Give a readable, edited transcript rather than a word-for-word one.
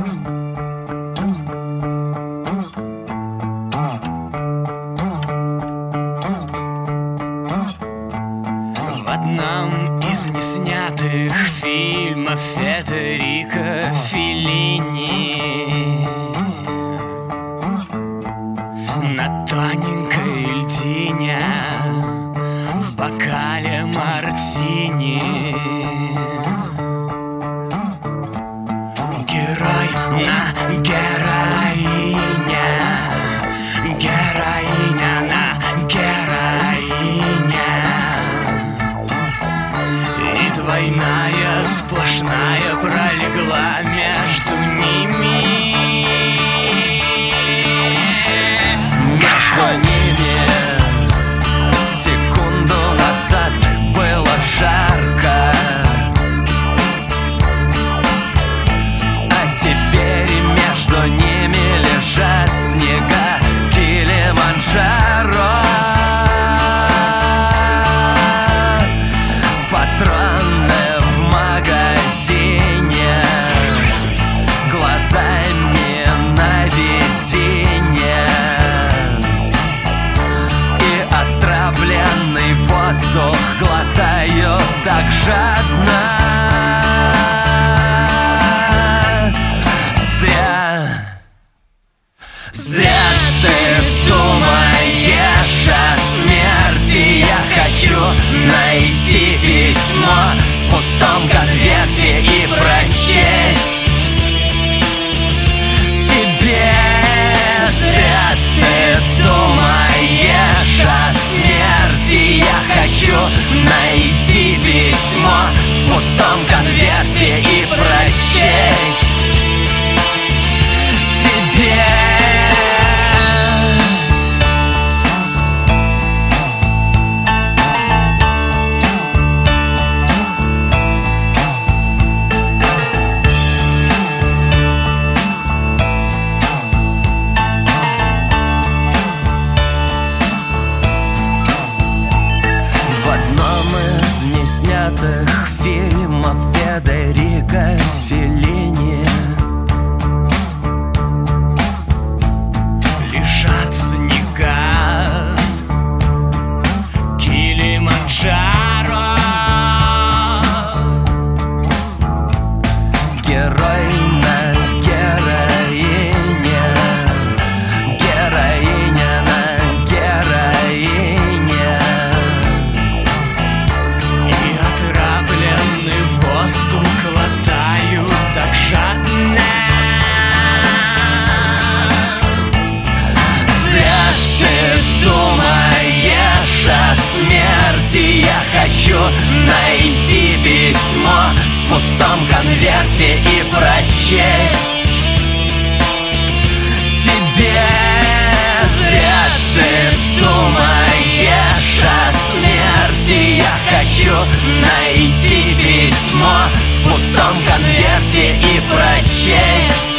В одном из неснятых фильмов Федерико Феллини на тоненькой льдине в бокале мартини герой на героине, героиня на героине, и двойная сплошная пролегла между ними. Между ними секунду назад было жарко, а теперь между ними лежат снега Килиманджаро. Патроны в магазине, глазами на весенне, и отравленный воздух глотаю так жадно. Зря ты думаешь о смерти. Я хочу найти письмо в пустом конверте и прочесть тебе. Зря ты думаешь о смерти. Я хочу найти письмо в пустом конверте и прочесть тебе. Фильмов Федерико Феллини лежат снега Килиманджаро. герой на героине, героиня на героине, И отравленный воздух глотаю так жадно. Зря ты думаешь о смерти. Я хочу найти письмо в пустом конверте и прочесть тебе. Зря ты думаешь о смерти. Я хочу найти письмо в пустом конверте и прочесть